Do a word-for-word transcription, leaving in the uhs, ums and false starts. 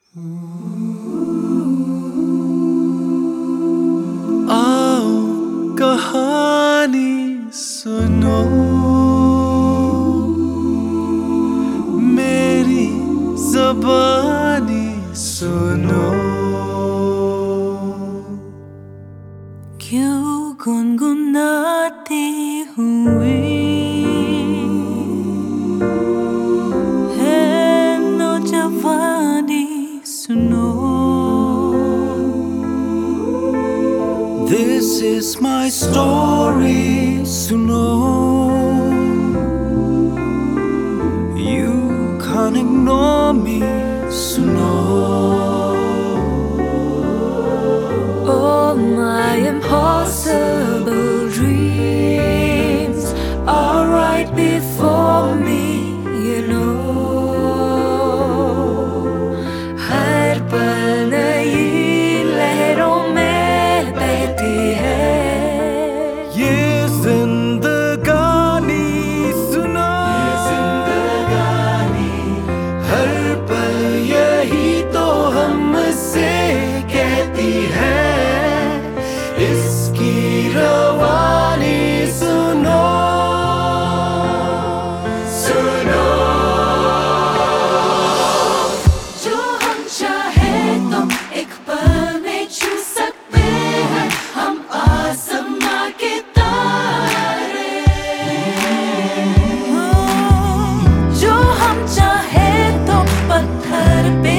आओ कहानी सुनो, मेरी ज़बानी सुनो। क्यों गुनगुनाते हुए है नौजवानी सुनो। This is my story, सुनो। You can't ignore me, सुनो। All my impossible dreams are right before me, you know. हर पल नई लहरों में बहती है ये जिंदगानी सुनो, ये जिंदगानी हर पल यही तो हमसे कहती है। इसकी रवानी सुनो, सुनो। जो हम चाहे तो एक पल में छू सकते हैं हम आसमां के तारे। जो हम चाहे तो पत्थर पे